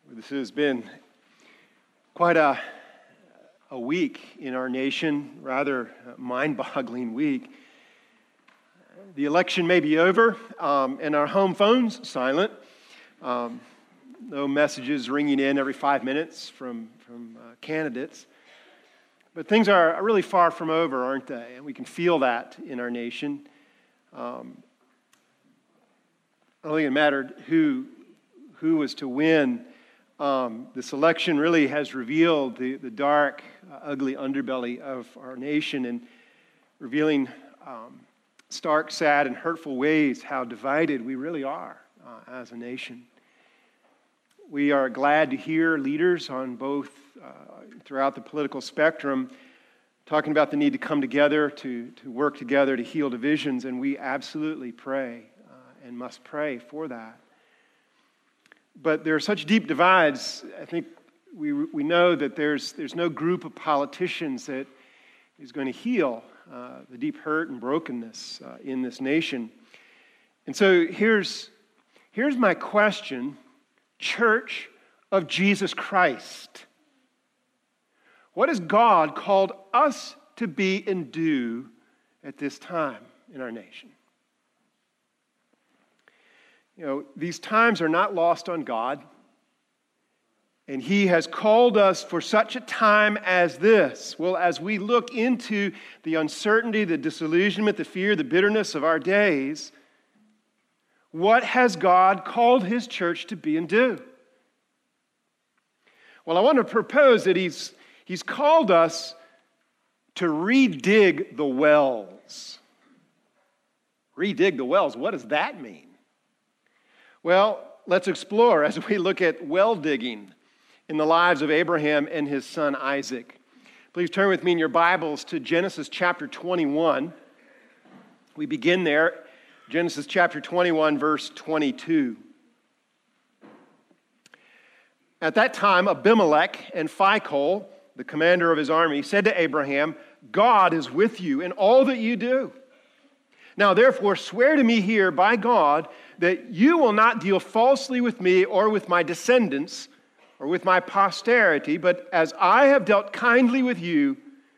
This has been quite a week in our nation, rather mind-boggling week. The election may be over, and our home phones silent. No messages ringing in every 5 minutes from candidates. But things are really far from over, aren't they? And we can feel that in our nation. I don't think it mattered who was to win. This election really has revealed the dark, ugly underbelly of our nation and revealing stark, sad, and hurtful ways how divided we really are as a nation. We are glad to hear leaders on both throughout the political spectrum talking about the need to come together, to work together, to heal divisions, and we absolutely pray and must pray for that. But there are such deep divides. I think we know that there's no group of politicians that is going to heal the deep hurt and brokenness in this nation. And so here's my question, Church of Jesus Christ. What has God called us to be and do at this time in our nation? You know, these times are not lost on God, and He has called us for such a time as this. Well, as we look into the uncertainty, the disillusionment, the fear, the bitterness of our days, what has God called His church to be and do? Well, I want to propose that He's called us to redig the wells. Redig the wells, what does that mean? Well, let's explore as we look at well digging in the lives of Abraham and his son Isaac. Please turn with me in your Bibles to Genesis chapter 21. We begin there, Genesis chapter 21, verse 22. At that time, Abimelech and Phicol, the commander of his army, said to Abraham, God is with you in all that you do. Now, therefore, swear to me here by God that you will not deal falsely with me or with my descendants or with my posterity, but as I have dealt kindly with you,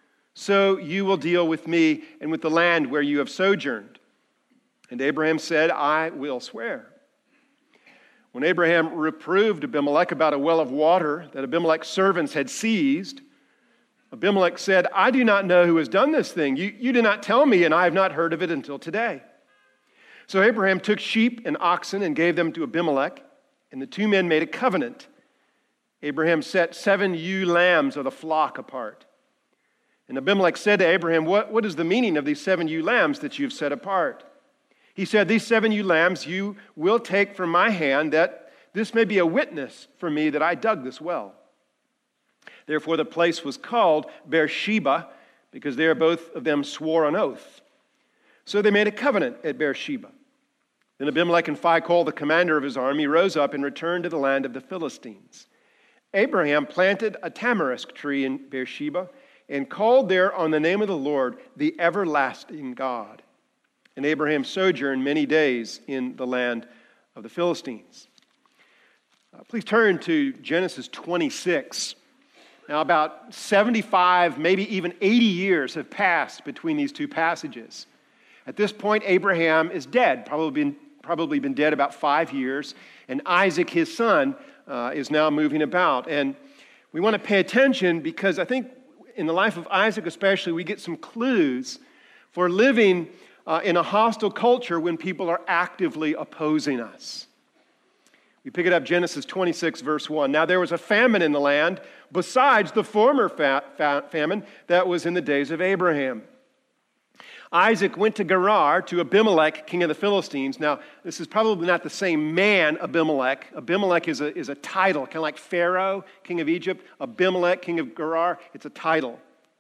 so you will deal with me and with the land where you have sojourned. And Abraham said, I will swear. When Abraham reproved Abimelech about a well of water that Abimelech's servants had seized, Abimelech said, I do not know who has done this thing. You did not tell me, and I have not heard of it until today. So Abraham took sheep and oxen and gave them to Abimelech, and the two men made a covenant. Abraham set 7 ewe lambs of the flock apart. And Abimelech said to Abraham, What is the meaning of these 7 ewe lambs that you've set apart? He said, These 7 ewe lambs you will take from my hand, that this may be a witness for me that I dug this well. Therefore the place was called Beersheba, because there both of them swore an oath. So they made a covenant at Beersheba. Then Abimelech and Phicol, the commander of his army, rose up and returned to the land of the Philistines. Abraham planted a tamarisk tree in Beersheba and called there on the name of the Lord, the everlasting God. And Abraham sojourned many days in the land of the Philistines. Please turn to Genesis 26. Now, about 75, maybe even 80 years have passed between these two passages. At this point, Abraham is dead, probably been dead about 5 years, and Isaac, his son, is now moving about. And we want to pay attention because I think in the life of Isaac especially, we get some clues for living in a hostile culture when people are actively opposing us. We pick it up, Genesis 26, verse 1. Now there was a famine in the land besides the former famine that was in the days of Abraham. Isaac went to Gerar to Abimelech, king of the Philistines. Now, this is probably not the same man, Abimelech. Abimelech is a title, kind of like Pharaoh, king of Egypt. Abimelech, king of Gerar, it's a title.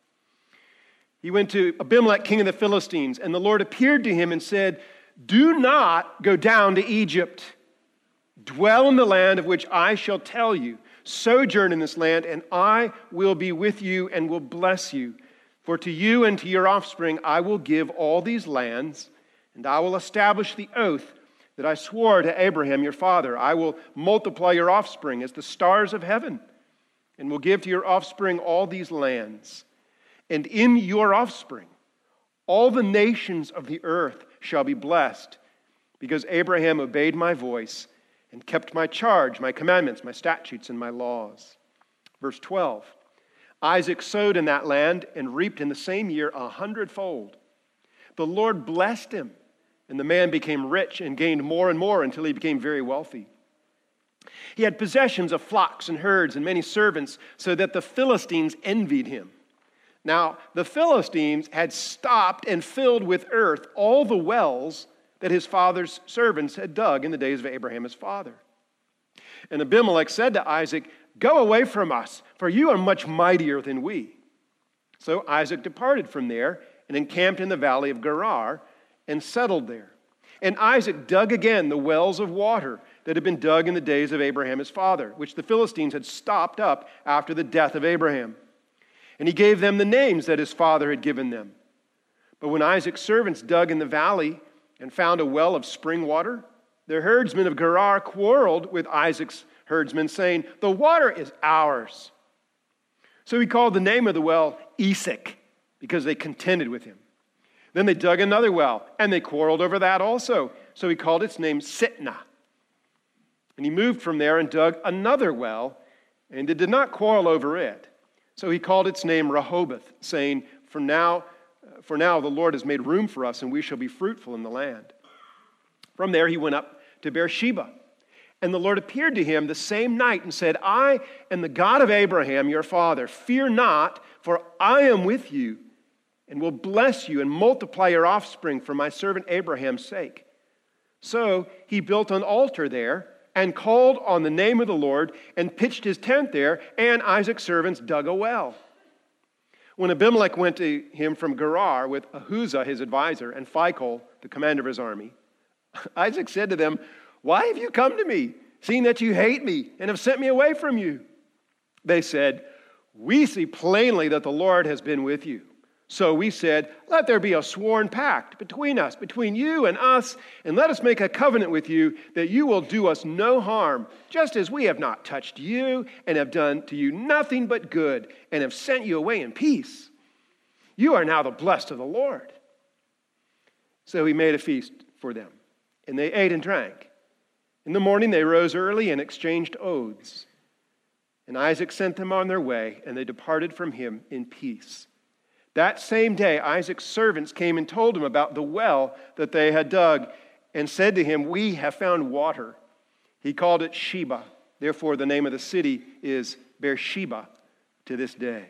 He went to Abimelech, king of the Philistines, and the Lord appeared to him and said, Do not go down to Egypt. Dwell in the land of which I shall tell you. Sojourn in this land, and I will be with you and will bless you. For to you and to your offspring I will give all these lands, and I will establish the oath that I swore to Abraham your father. I will multiply your offspring as the stars of heaven, and will give to your offspring all these lands. And in your offspring, all the nations of the earth shall be blessed, because Abraham obeyed my voice and kept my charge, my commandments, my statutes, and my laws. Verse 12, Isaac sowed in that land and reaped in the same year 100-fold. The Lord blessed him, and the man became rich and gained more and more until he became very wealthy. He had possessions of flocks and herds and many servants, so that the Philistines envied him. Now, the Philistines had stopped and filled with earth all the wells that his father's servants had dug in the days of Abraham his father. And Abimelech said to Isaac, "Go away from us, for you are much mightier than we." So Isaac departed from there and encamped in the valley of Gerar and settled there. And Isaac dug again the wells of water that had been dug in the days of Abraham his father, which the Philistines had stopped up after the death of Abraham. And he gave them the names that his father had given them. But when Isaac's servants dug in the valley and found a well of spring water, the herdsmen of Gerar quarreled with Isaac's herdsmen, saying, "The water is ours." So he called the name of the well Esek, because they contended with him. Then they dug another well, and they quarreled over that also. So he called its name Sitnah. And he moved from there and dug another well, and they did not quarrel over it. So he called its name Rehoboth, saying, For now the Lord has made room for us, and we shall be fruitful in the land. From there he went up to Beersheba. And the Lord appeared to him the same night and said, "I am the God of Abraham, your father. Fear not, for I am with you, and will bless you and multiply your offspring for my servant Abraham's sake." So he built an altar there and called on the name of the Lord and pitched his tent there, and Isaac's servants dug a well. When Abimelech went to him from Gerar with Ahuzah his advisor and Phicol the commander of his army, Isaac said to them, "Why have you come to me, seeing that you hate me and have sent me away from you?" They said, "We see plainly that the Lord has been with you. So we said, let there be a sworn pact between us, between you and us, and let us make a covenant with you that you will do us no harm, just as we have not touched you and have done to you nothing but good and have sent you away in peace. You are now the blessed of the Lord." So he made a feast for them, and they ate and drank. In the morning they rose early and exchanged oaths. And Isaac sent them on their way, and they departed from him in peace. That same day, Isaac's servants came and told him about the well that they had dug and said to him, "We have found water." He called it Sheba. Therefore, the name of the city is Beersheba to this day.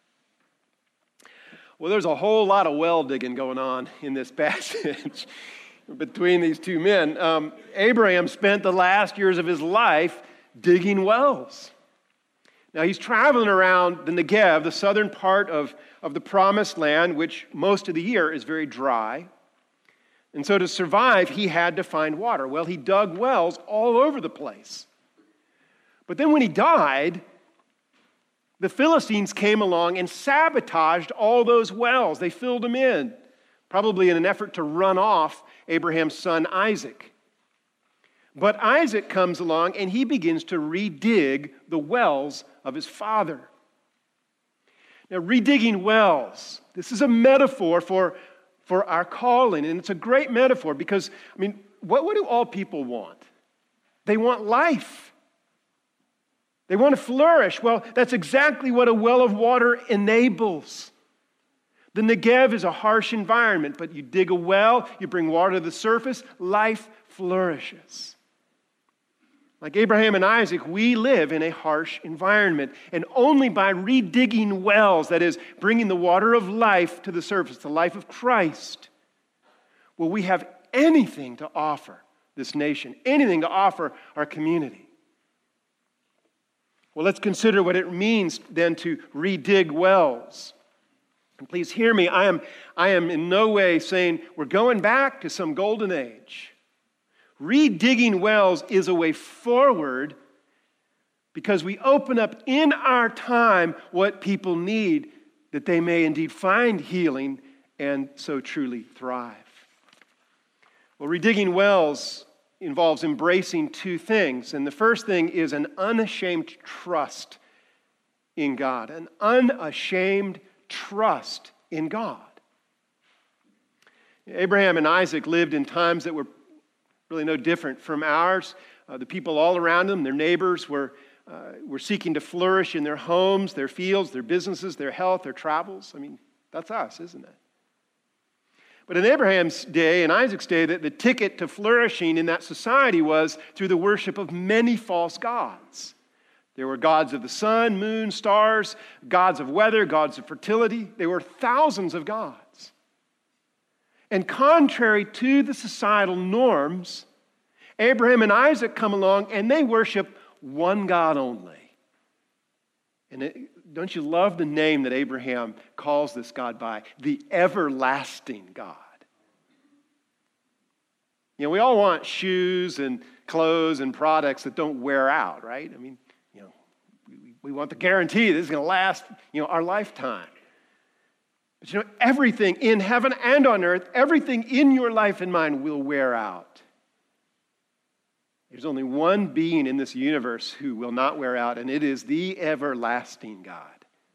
Well, there's a whole lot of well digging going on in this passage between these two men. Abraham spent the last years of his life digging wells. Now, he's traveling around the Negev, the southern part of the promised land, which most of the year is very dry. And so to survive, he had to find water. Well, he dug wells all over the place. But then when he died, the Philistines came along and sabotaged all those wells. They filled them in, probably in an effort to run off Abraham's son Isaac. But Isaac comes along and he begins to redig the wells of his father. Now, redigging wells, this is a metaphor for our calling, and it's a great metaphor because, what do all people want? They want life. They want to flourish. Well, that's exactly what a well of water enables. The Negev is a harsh environment, but you dig a well, you bring water to the surface, life flourishes. Like Abraham and Isaac, we live in a harsh environment. And only by redigging wells, that is, bringing the water of life to the surface, the life of Christ, will we have anything to offer this nation, anything to offer our community. Well, let's consider what it means then to redig wells. And please hear me, I am in no way saying we're going back to some golden age. Redigging wells is a way forward because we open up in our time what people need, that they may indeed find healing and so truly thrive. Well, redigging wells involves embracing two things. And the first thing is an unashamed trust in God. An unashamed trust in God. Abraham and Isaac lived in times that were really no different from ours. The people all around them, their neighbors, were seeking to flourish in their homes, their fields, their businesses, their health, their travels. I mean, that's us, isn't it? But in Abraham's day and Isaac's day, the ticket to flourishing in that society was through the worship of many false gods. There were gods of the sun, moon, stars, gods of weather, gods of fertility. There were thousands of gods. And contrary to the societal norms, Abraham and Isaac come along and they worship one God only. And don't you love the name that Abraham calls this God by? The everlasting God. You know, we all want shoes and clothes and products that don't wear out, right? I mean, you know, we want the guarantee this is going to last, our lifetime. But everything in heaven and on earth, everything in your life and mine will wear out. There's only one being in this universe who will not wear out, and it is the everlasting God.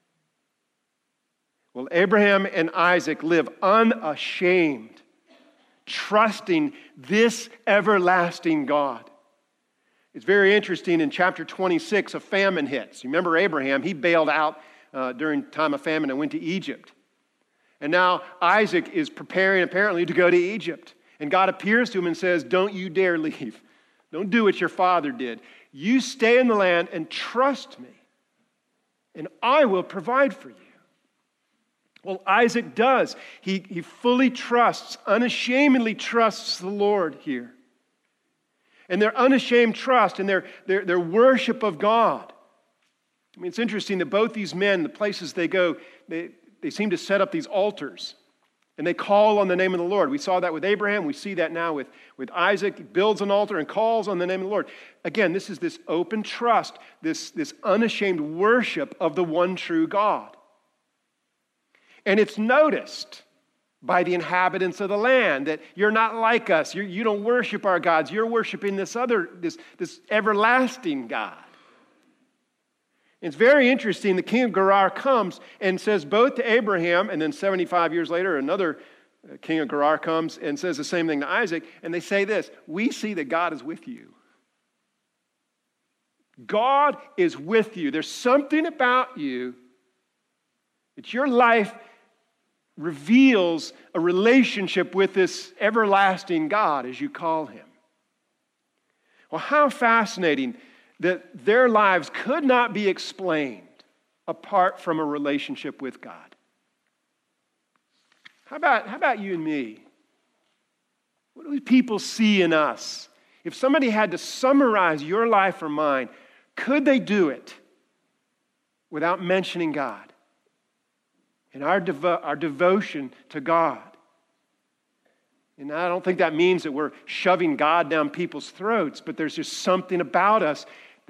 Well, Abraham and Isaac live unashamed, trusting this everlasting God. It's very interesting. In chapter 26, a famine hits. You remember Abraham, he bailed out during time of famine and went to Egypt. And now Isaac is preparing apparently to go to Egypt. And God appears to him and says, don't you dare leave. Don't do what your father did. You stay in the land and trust me, and I will provide for you. Well, Isaac does. He fully trusts, unashamedly trusts the Lord here. And their unashamed trust and their worship of God. I mean, it's interesting that both these men, the places they go, they seem to set up these altars. And they call on the name of the Lord. We saw that with Abraham. We see that now with Isaac. He builds an altar and calls on the name of the Lord. Again, this is this open trust, this unashamed worship of the one true God. And it's noticed by the inhabitants of the land that you're not like us. You don't worship our gods. You're worshiping this everlasting God. It's very interesting. The king of Gerar comes and says both to Abraham, and then 75 years later, another king of Gerar comes and says the same thing to Isaac, and they say this: we see that God is with you. God is with you. There's something about you that your life reveals a relationship with this everlasting God, as you call him. Well, how fascinating that their lives could not be explained apart from a relationship with God. How about you and me? What do people see in us? If somebody had to summarize your life or mine, could they do it without mentioning God and our devotion to God? And I don't think that means that we're shoving God down people's throats, but there's just something about us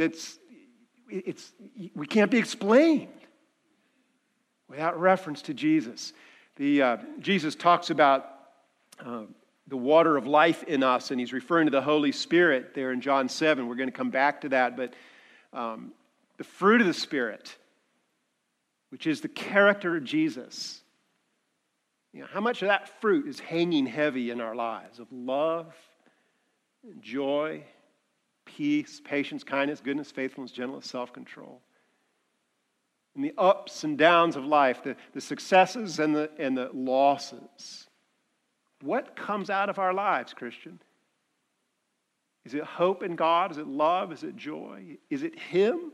we can't be explained without reference to Jesus. Jesus talks about the water of life in us, and he's referring to the Holy Spirit there in John 7. We're going to come back to that, but the fruit of the Spirit, which is the character of Jesus. How much of that fruit is hanging heavy in our lives of love, and joy, peace, patience, kindness, goodness, faithfulness, gentleness, self-control. In the ups and downs of life, the successes and the losses. What comes out of our lives, Christian? Is it hope in God? Is it love? Is it joy? Is it Him?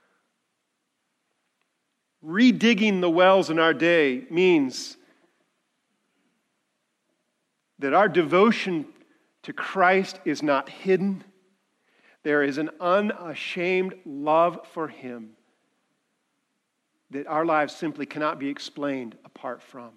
Redigging the wells in our day means that our devotion to Christ is not hidden. There is an unashamed love for Him that our lives simply cannot be explained apart from.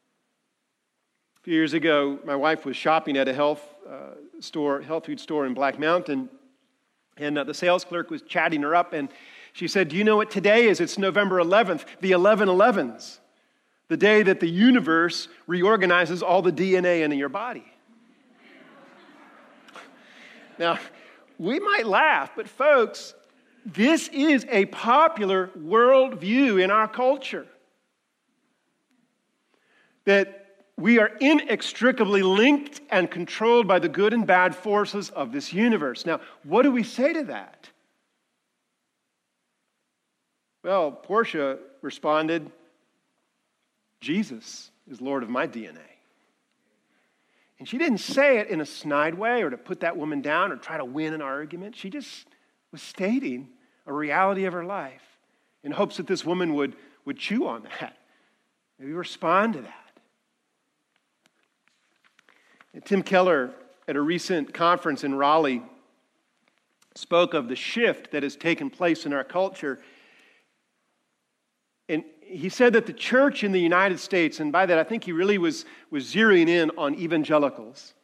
A few years ago, my wife was shopping at a health food store in Black Mountain, and the sales clerk was chatting her up, and she said, "Do you know what today is? It's November 11th, the 11/11s, the day that the universe reorganizes all the DNA in your body." Now, we might laugh, but folks, this is a popular worldview in our culture. That we are inextricably linked and controlled by the good and bad forces of this universe. Now, what do we say to that? Well, Portia responded, Jesus is Lord of my DNA. And she didn't say it in a snide way or to put that woman down or try to win an argument. She just was stating a reality of her life in hopes that this woman would chew on that, maybe respond to that. Tim Keller, at a recent conference in Raleigh, spoke of the shift that has taken place in our culture. And he said that the church in the United States, and by that I think he really was zeroing in on evangelicals.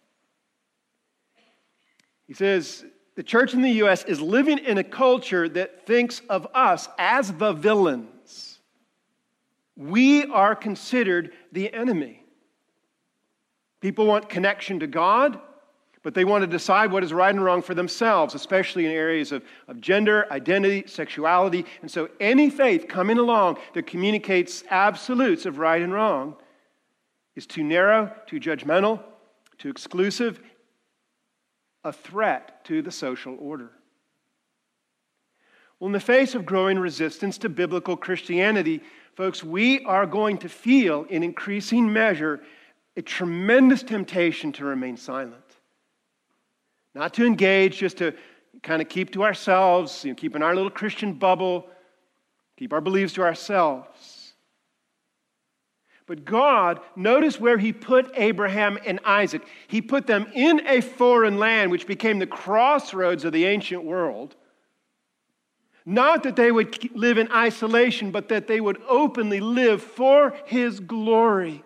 He says, the church in the U.S. is living in a culture that thinks of us as the villains. We are considered the enemy. People want connection to God, but they want to decide what is right and wrong for themselves, especially in areas of gender, identity, sexuality. And so any faith coming along that communicates absolutes of right and wrong is too narrow, too judgmental, too exclusive, a threat to the social order. Well, in the face of growing resistance to biblical Christianity, folks, we are going to feel in increasing measure a tremendous temptation to remain silent. Not to engage, just to kind of keep to ourselves, keep in our little Christian bubble, keep our beliefs to ourselves. But God, notice where He put Abraham and Isaac. He put them in a foreign land, which became the crossroads of the ancient world. Not that they would live in isolation, but that they would openly live for His glory.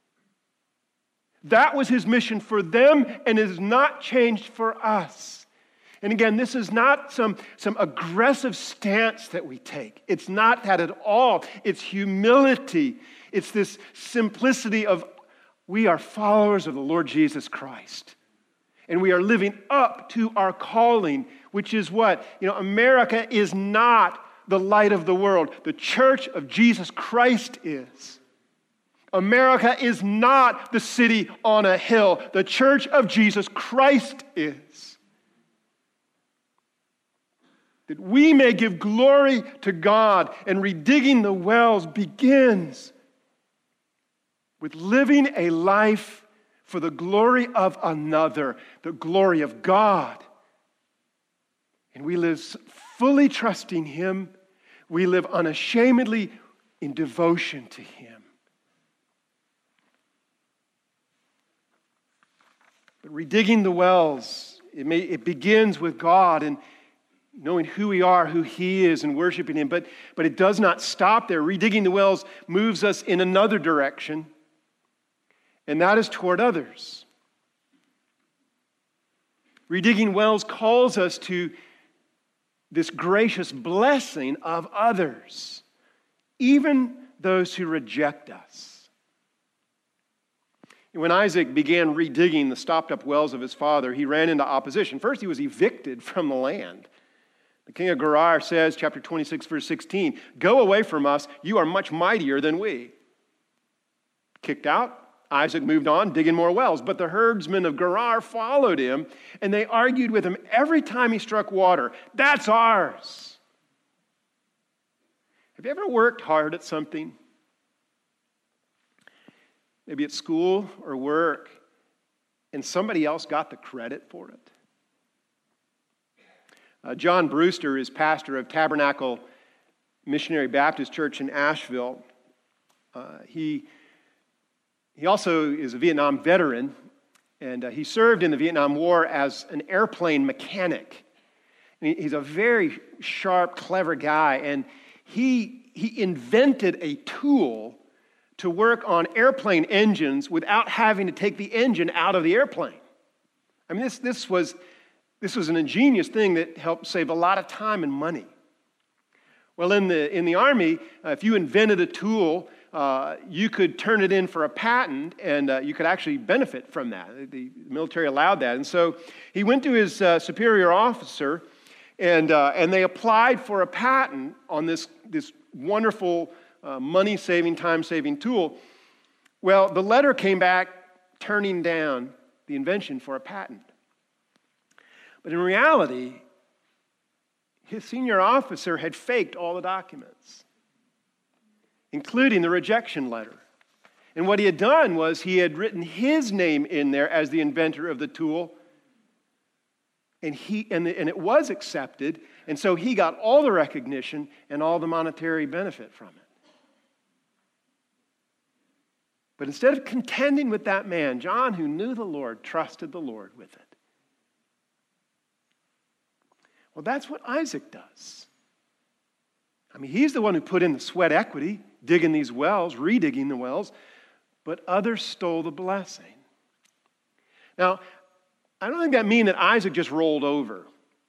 That was His mission for them, and it has not changed for us. And again, this is not some aggressive stance that we take. It's not that at all. It's humility. It's this simplicity of we are followers of the Lord Jesus Christ. And we are living up to our calling, which is what? America is not the light of the world. The church of Jesus Christ is. America is not the city on a hill. The church of Jesus Christ is. That we may give glory to God, and redigging the wells begins with living a life for the glory of another, the glory of God. And we live fully trusting Him. We live unashamedly in devotion to Him. But redigging the wells, it begins with God and knowing who we are, who He is, and worshiping Him. But it does not stop there. Redigging the wells moves us in another direction, and that is toward others. Redigging wells calls us to this gracious blessing of others, even those who reject us. When Isaac began redigging the stopped-up wells of his father, he ran into opposition. First, he was evicted from the land. The king of Gerar says, chapter 26, verse 16, "Go away from us, you are much mightier than we." Kicked out, Isaac moved on, digging more wells. But the herdsmen of Gerar followed him, and they argued with him every time he struck water. That's ours. Have you ever worked hard at something? Maybe at school or work, and somebody else got the credit for it. John Brewster is pastor of Tabernacle Missionary Baptist Church in Asheville. He also is a Vietnam veteran, and he served in the Vietnam War as an airplane mechanic. And he's a very sharp, clever guy, and he invented a tool to work on airplane engines without having to take the engine out of the airplane. I mean, this was an ingenious thing that helped save a lot of time and money. Well, in the Army, if you invented a tool you could turn it in for a patent, and you could actually benefit from that. The military allowed that. And so he went to his superior officer, and they applied for a patent on this wonderful money-saving, time-saving tool. Well, the letter came back turning down the invention for a patent. But in reality, his senior officer had faked all the documents, including the rejection letter. And what he had done was he had written his name in there as the inventor of the tool, and it was accepted, and so he got all the recognition and all the monetary benefit from it. But instead of contending with that man, John, who knew the Lord, trusted the Lord with it. Well, that's what Isaac does. I mean, he's the one who put in the sweat equity, digging these wells, redigging the wells, but others stole the blessing. Now, I don't think that means that Isaac just rolled over.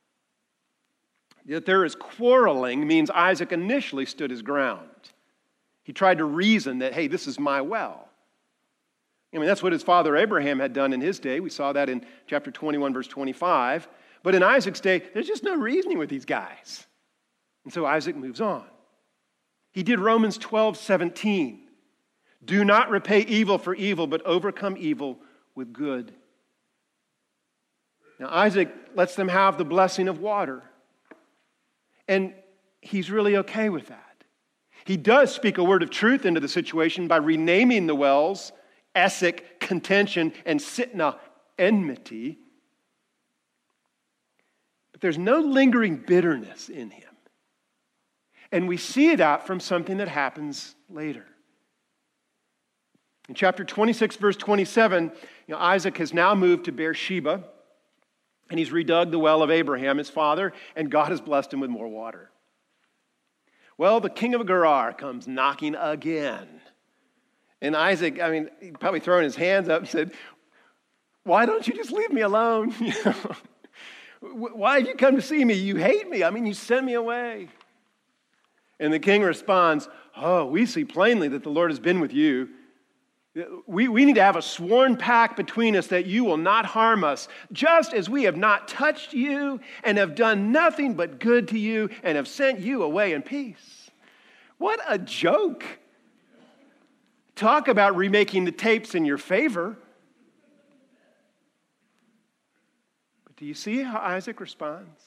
That there is quarreling means Isaac initially stood his ground. He tried to reason that, hey, this is my well. I mean, that's what his father Abraham had done in his day. We saw that in chapter 21, verse 25. But in Isaac's day, there's just no reasoning with these guys. And so Isaac moves on. He did Romans 12:17. Do not repay evil for evil, but overcome evil with good. Now, Isaac lets them have the blessing of water. And he's really okay with that. He does speak a word of truth into the situation by renaming the wells Essek, contention, and Sitnah, enmity. But there's no lingering bitterness in him. And we see it out from something that happens later. In chapter 26, verse 27, Isaac has now moved to Beersheba, and he's redug the well of Abraham, his father, and God has blessed him with more water. Well, the king of Gerar comes knocking again. And Isaac, he'd probably thrown his hands up and said, why don't you just leave me alone? Why have you come to see me? You hate me. You sent me away. And the king responds, oh, we see plainly that the Lord has been with you. We need to have a sworn pact between us that you will not harm us, just as we have not touched you and have done nothing but good to you and have sent you away in peace. What a joke. Talk about remaking the tapes in your favor. But do you see how Isaac responds?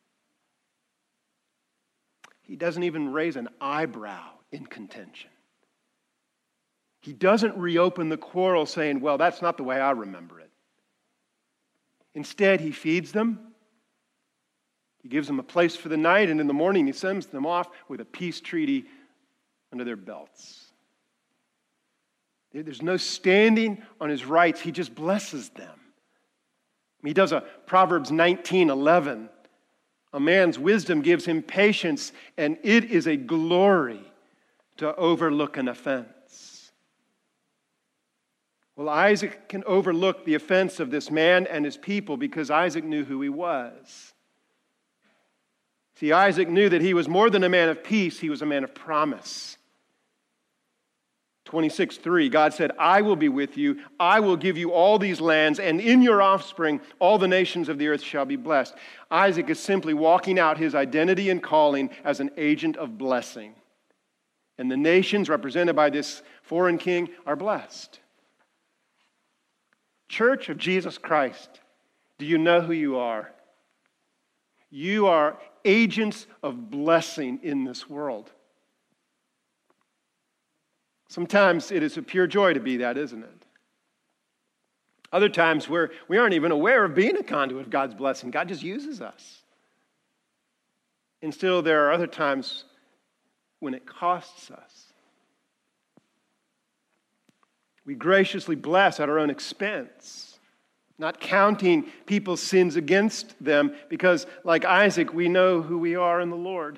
He doesn't even raise an eyebrow in contention. He doesn't reopen the quarrel saying, well, that's not the way I remember it. Instead, he feeds them. He gives them a place for the night, and in the morning he sends them off with a peace treaty under their belts. There's no standing on his rights. He just blesses them. He does a Proverbs 19:11. A man's wisdom gives him patience, and it is a glory to overlook an offense. Well, Isaac can overlook the offense of this man and his people because Isaac knew who he was. See, Isaac knew that he was more than a man of peace, he was a man of promise. 26:3, God said, I will be with you. I will give you all these lands, and in your offspring, all the nations of the earth shall be blessed. Isaac is simply walking out his identity and calling as an agent of blessing. And the nations represented by this foreign king are blessed. Church of Jesus Christ, do you know who you are? You are agents of blessing in this world. Sometimes it is a pure joy to be that, isn't it? Other times we aren't even aware of being a conduit of God's blessing. God just uses us. And still there are other times when it costs us. We graciously bless at our own expense, not counting people's sins against them because, like Isaac, we know who we are in the Lord.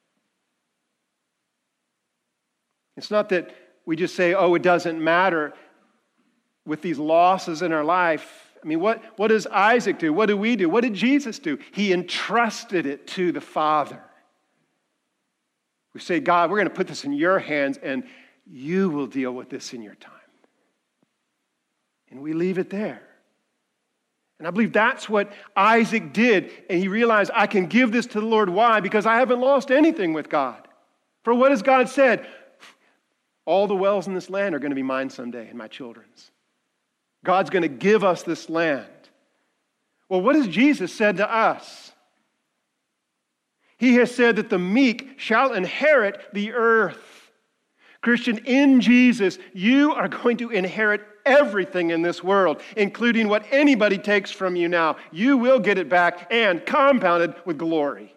It's not that we just say, oh, it doesn't matter with these losses in our life. What does Isaac do? What do we do? What did Jesus do? He entrusted it to the Father. We say, God, we're going to put this in your hands, and you will deal with this in your time. And we leave it there. And I believe that's what Isaac did. And he realized, I can give this to the Lord. Why? Because I haven't lost anything with God. For what has God said? All the wells in this land are going to be mine someday and my children's. God's going to give us this land. Well, what has Jesus said to us? He has said that the meek shall inherit the earth. Christian, in Jesus, you are going to inherit everything in this world, including what anybody takes from you now. You will get it back and compounded with glory.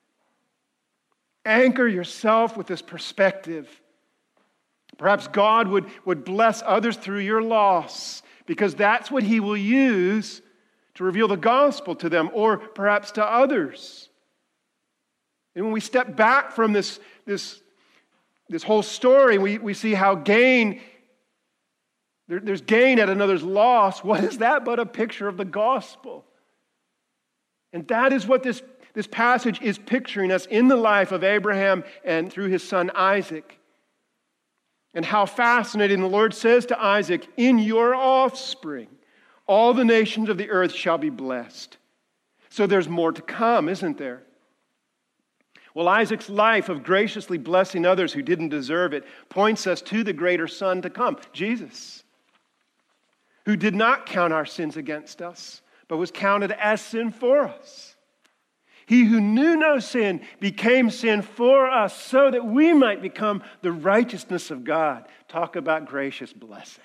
Anchor yourself with this perspective. Perhaps God would bless others through your loss, because that's what He will use to reveal the gospel to them, or perhaps to others. And when we step back from this whole story, we see how there's gain at another's loss. What is that but a picture of the gospel? And that is what this passage is picturing us in the life of Abraham and through his son Isaac. And how fascinating the Lord says to Isaac, in your offspring, all the nations of the earth shall be blessed. So there's more to come, isn't there? Well, Isaac's life of graciously blessing others who didn't deserve it points us to the greater son to come, Jesus, who did not count our sins against us, but was counted as sin for us. He who knew no sin became sin for us so that we might become the righteousness of God. Talk about gracious blessing.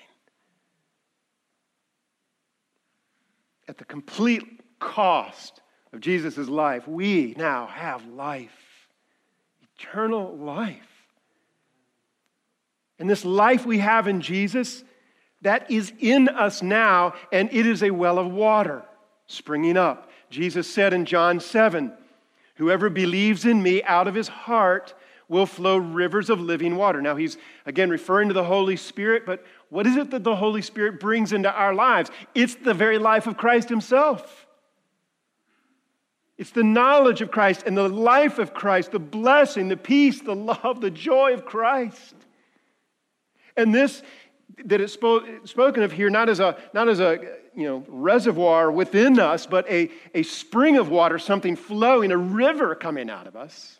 At the complete cost of Jesus' life, we now have life, eternal life. And this life we have in Jesus, that is in us now, and it is a well of water springing up. Jesus said in John 7, whoever believes in me, out of his heart will flow rivers of living water. Now he's, again, referring to the Holy Spirit, but what is it that the Holy Spirit brings into our lives? It's the very life of Christ himself. It's the knowledge of Christ and the life of Christ, the blessing, the peace, the love, the joy of Christ. And this that is spoken of here not as a reservoir within us, but a spring of water, something flowing, a river coming out of us.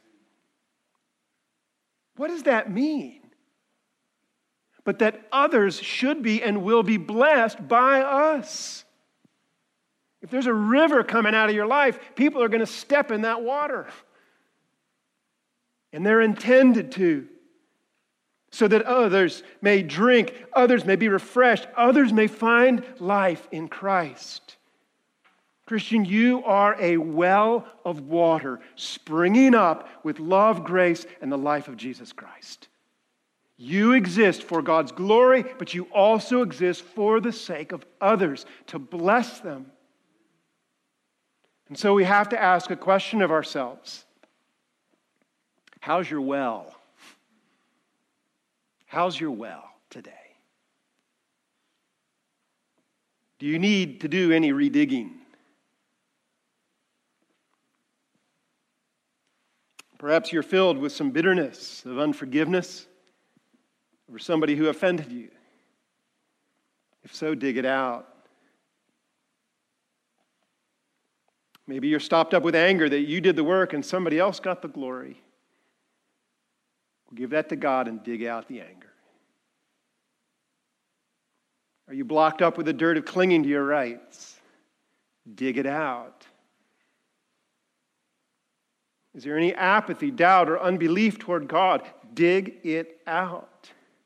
What does that mean? But that others should be and will be blessed by us. If there's a river coming out of your life, people are going to step in that water. And they're intended to. So that others may drink, others may be refreshed, others may find life in Christ. Christian, you are a well of water springing up with love, grace, and the life of Jesus Christ. You exist for God's glory, but you also exist for the sake of others, to bless them. And so we have to ask a question of ourselves. How's your well? How's your well today? Do you need to do any redigging? Perhaps you're filled with some bitterness of unforgiveness over somebody who offended you. If so, dig it out. Maybe you're stopped up with anger that you did the work and somebody else got the glory. Give that to God and dig out the anger. Are you blocked up with the dirt of clinging to your rights? Dig it out. Is there any apathy, doubt, or unbelief toward God? Dig it out.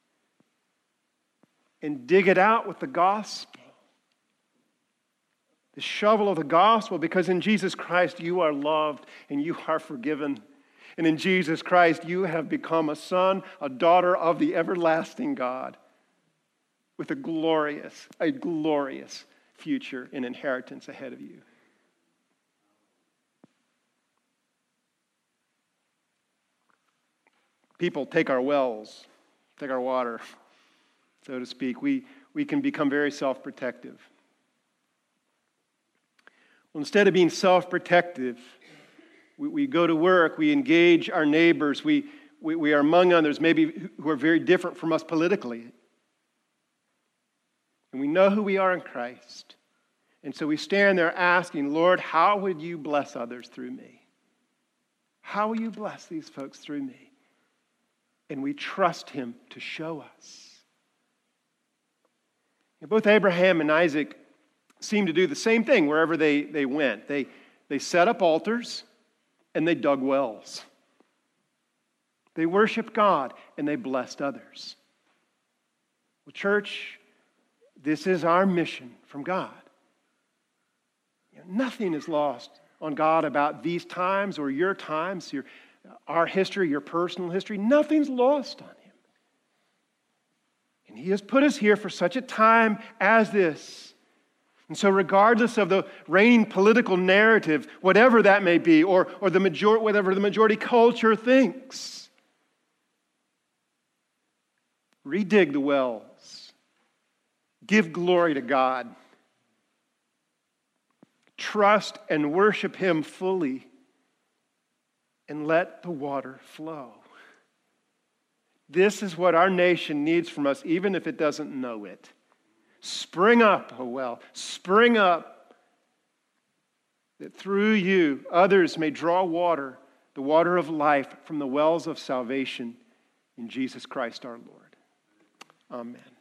And dig it out with the gospel. The shovel of the gospel, because in Jesus Christ you are loved and you are forgiven. And in Jesus Christ, you have become a son, a daughter of the everlasting God with a glorious future and inheritance ahead of you. People take our wells, take our water, so to speak. We can become very self-protective. Well, instead of being self-protective, we go to work, we engage our neighbors, we we are among others maybe who are very different from us politically. And we know who we are in Christ. And so we stand there asking, Lord, how would you bless others through me? How will you bless these folks through me? And we trust him to show us. And both Abraham and Isaac seem to do the same thing wherever they went. They set up altars and they dug wells. They worshiped God and they blessed others. Well, church, this is our mission from God. Nothing is lost on God about these times or your times, our history, your personal history. Nothing's lost on him. And he has put us here for such a time as this. And so regardless of the reigning political narrative, whatever that may be, or whatever the majority culture thinks, redig the wells. Give glory to God. Trust and worship him fully, and let the water flow. This is what our nation needs from us, even if it doesn't know it. Spring up, oh well, spring up, that through you others may draw water, the water of life, from the wells of salvation in Jesus Christ our Lord. Amen.